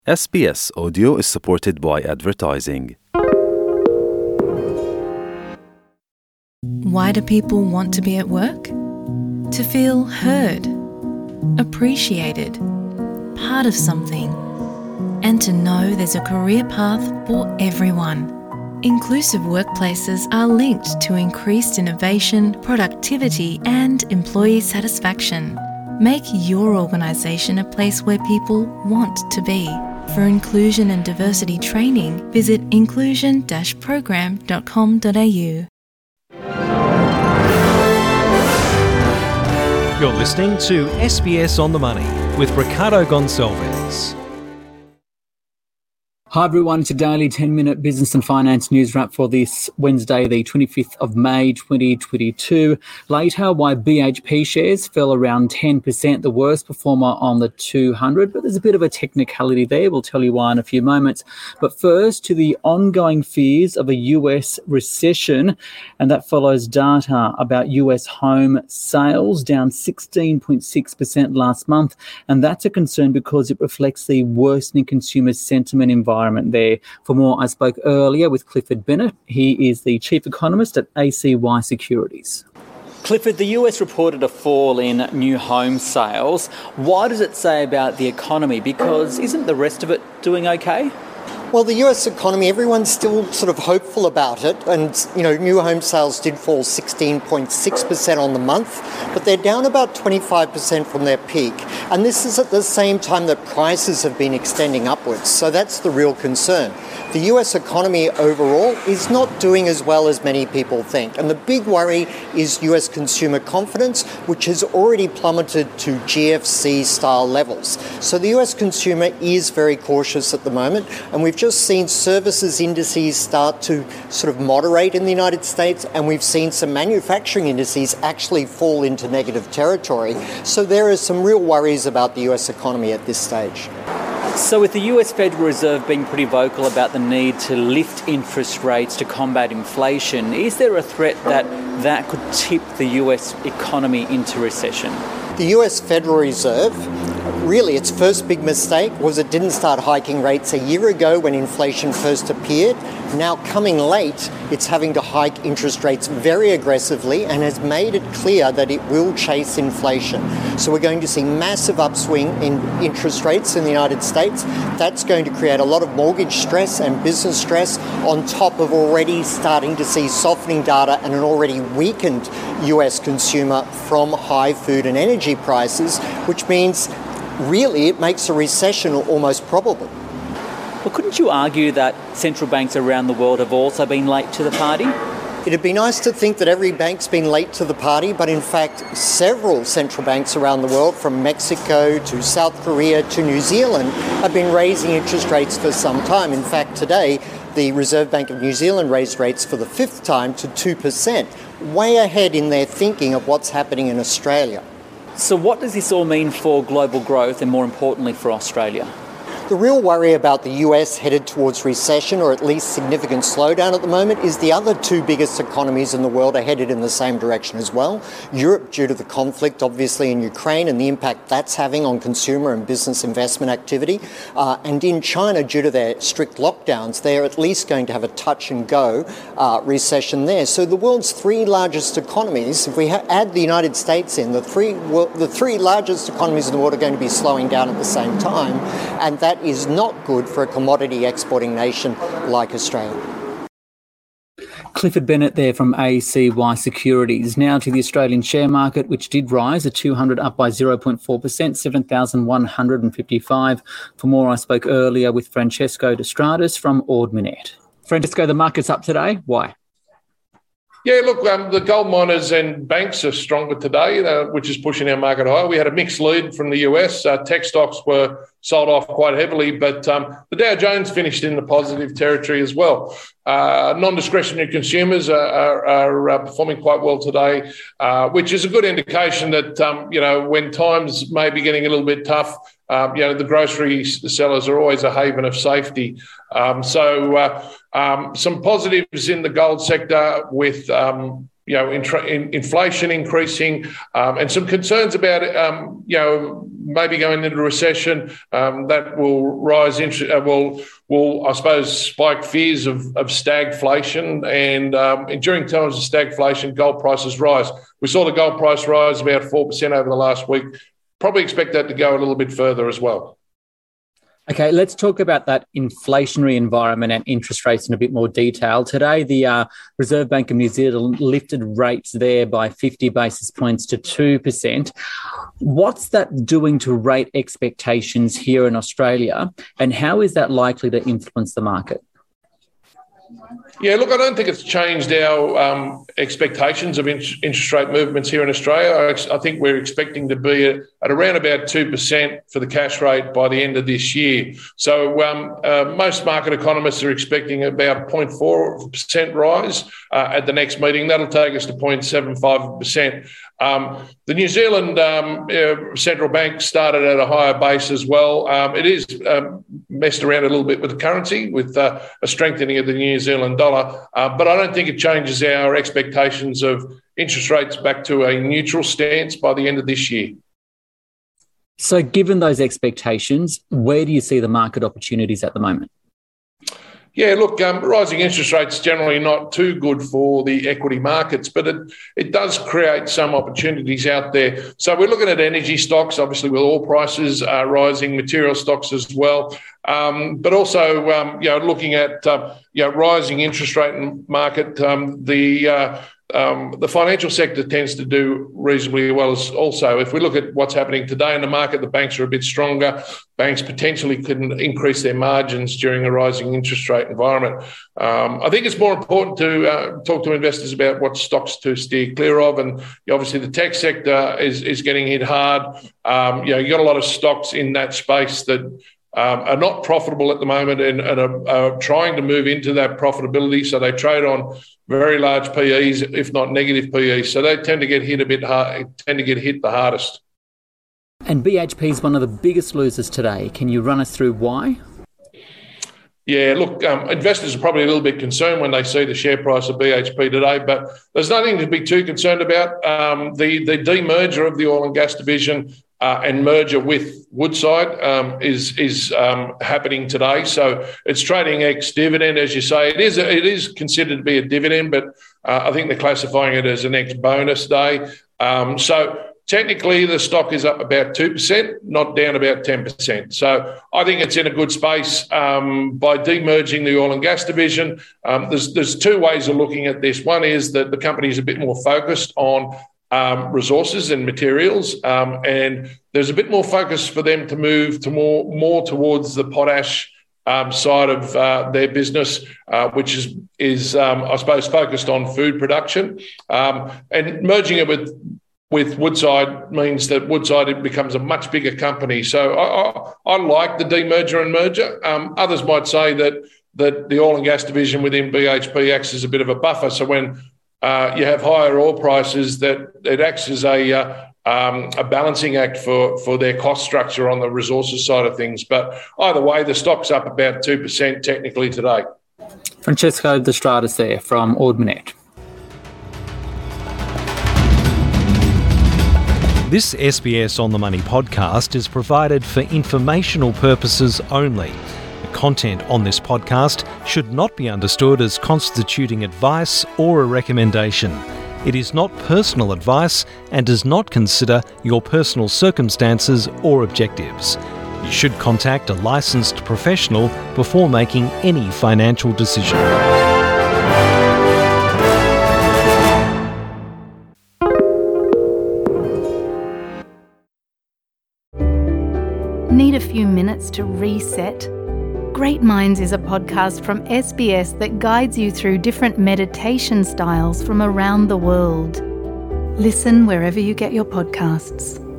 SBS Audio is supported by advertising. Why do people want to be at work? To feel heard, appreciated, part of something, and to know there's a career path for everyone. Inclusive workplaces are linked to increased innovation, productivity, and employee satisfaction. Make your organisation a place where people want to be. For inclusion and diversity training, visit inclusion-program.com.au. You're listening to SBS On The Money with Ricardo Gonçalves. Hi everyone, it's a daily 10-minute business and finance news wrap for this Wednesday, the 25th of May 2022. Later, why BHP shares fell around 10%, the worst performer on the 200, but there's a bit of a technicality there. We'll tell you why in a few moments. But first, to the ongoing fears of a US recession, and that follows data about US home sales down 16.6% last month, and that's a concern because it reflects the worsening consumer sentiment environment there. For more, I spoke earlier with Clifford Bennett. He is the chief economist at ACY Securities. Clifford, the US reported a fall in new home sales. What does it say about the economy? Because isn't the rest of it doing okay? Well, the US economy, everyone's still sort of hopeful about it. And, new home sales did fall 16.6% on the month, but they're down about 25% from their peak. And this is at the same time that prices have been extending upwards. So that's the real concern. The US economy overall is not doing as well as many people think. And the big worry is US consumer confidence, which has already plummeted to GFC-style levels. So the US consumer is very cautious at the moment. And we've just seen services indices start to sort of moderate in the United States, and we've seen some manufacturing indices actually fall into negative territory. So there are some real worries about the US economy at this stage. So with the US Federal Reserve being pretty vocal about the need to lift interest rates to combat inflation, is there a threat that could tip the US economy into recession? The US Federal Reserve, really its first big mistake was it didn't start hiking rates a year ago when inflation first appeared. Now coming late, it's having to hike interest rates very aggressively and has made it clear that it will chase inflation. So we're going to see massive upswing in interest rates in the United States. That's going to create a lot of mortgage stress and business stress on top of already starting to see softening data and an already weakened US consumer from high food and energy prices, which means really it makes a recession almost probable. Well, couldn't you argue that central banks around the world have also been late to the party? It'd be nice to think that every bank's been late to the party, but in fact, several central banks around the world, from Mexico to South Korea to New Zealand, have been raising interest rates for some time. In fact, today, the Reserve Bank of New Zealand raised rates for the fifth time to 2%, way ahead in their thinking of what's happening in Australia. So what does this all mean for global growth and, more importantly, for Australia? The real worry about the US headed towards recession, or at least significant slowdown at the moment, is the other two biggest economies in the world are headed in the same direction as well. Europe, due to the conflict obviously in Ukraine and the impact that's having on consumer and business investment activity. And in China, due to their strict lockdowns, they're at least going to have a touch and go recession there. So the world's three largest economies, if we add the United States in, the three largest economies in the world are going to be slowing down at the same time. And that is not good for a commodity exporting nation like Australia. Clifford Bennett there from ACY Securities. Now to the Australian share market, which did rise, the 200 up by 0.4%, 7,155. For more, I spoke earlier with Francesco D'Estrades from Ord Minnett. Francesco, the market's up today. Why? Yeah, look, the gold miners and banks are stronger today, which is pushing our market higher. We had a mixed lead from the US. Tech stocks were sold off quite heavily, but the Dow Jones finished in the positive territory as well. Non-discretionary consumers are performing quite well today, which is a good indication that, when times may be getting a little bit tough, the grocery sellers are always a haven of safety. Some positives in the gold sector with, inflation increasing, and some concerns about maybe going into recession that will rise. Will I suppose spike fears of stagflation, and during times of stagflation, gold prices rise. We saw the gold price rise about 4% over the last week. Probably expect that to go a little bit further as well. Okay, let's talk about that inflationary environment and interest rates in a bit more detail. Today, the Reserve Bank of New Zealand lifted rates there by 50 basis points to 2%. What's that doing to rate expectations here in Australia, and how is that likely to influence the market? Yeah, look, I don't think it's changed our expectations of interest rate movements here in Australia. I think we're expecting to be at around about 2% for the cash rate by the end of this year. So most market economists are expecting about 0.4% rise at the next meeting. That'll take us to 0.75%. The New Zealand central bank started at a higher base as well. It is messed around a little bit with the currency, with a strengthening of the New Zealand dollar, but I don't think it changes our expectations of interest rates back to a neutral stance by the end of this year. So given those expectations, where do you see the market opportunities at the moment? Yeah, look, rising interest rates generally not too good for the equity markets, but it does create some opportunities out there. So we're looking at energy stocks, obviously with oil prices rising, material stocks as well, but also looking at rising interest rate market. The financial sector tends to do reasonably well also. If we look at what's happening today in the market, the banks are a bit stronger. Banks potentially can increase their margins during a rising interest rate environment. I think it's more important to talk to investors about what stocks to steer clear of. And obviously the tech sector is getting hit hard. You've got a lot of stocks in that space that are not profitable at the moment and are trying to move into that profitability. So they trade on very large PEs, if not negative PEs. So they tend to get hit a bit hard, the hardest. And BHP is one of the biggest losers today. Can you run us through why? Yeah, look, investors are probably a little bit concerned when they see the share price of BHP today, but there's nothing to be too concerned about. The demerger of the oil and gas division and merger with Woodside is happening today. So it's trading ex-dividend, as you say. It is considered to be a dividend, but I think they're classifying it as an ex-bonus day. So technically, the stock is up about 2%, not down about 10%. So I think it's in a good space by demerging the oil and gas division. There's two ways of looking at this. One is that the company is a bit more focused on resources and materials, and there's a bit more focus for them to move to more towards the potash side of their business, which is I suppose focused on food production, and merging it with Woodside means that Woodside becomes a much bigger company. So I like the demerger and merger. Others might say that the oil and gas division within BHP acts as a bit of a buffer. So when you have higher oil prices, that it acts as a balancing act for their cost structure on the resources side of things. But either way, the stock's up about 2% technically today. Francesco De Stratis there from Ord Minnett. This SBS On The Money podcast is provided for informational purposes only. The content on this podcast should not be understood as constituting advice or a recommendation. It is not personal advice and does not consider your personal circumstances or objectives. You should contact a licensed professional before making any financial decision. Need a few minutes to reset? Great Minds is a podcast from SBS that guides you through different meditation styles from around the world. Listen wherever you get your podcasts.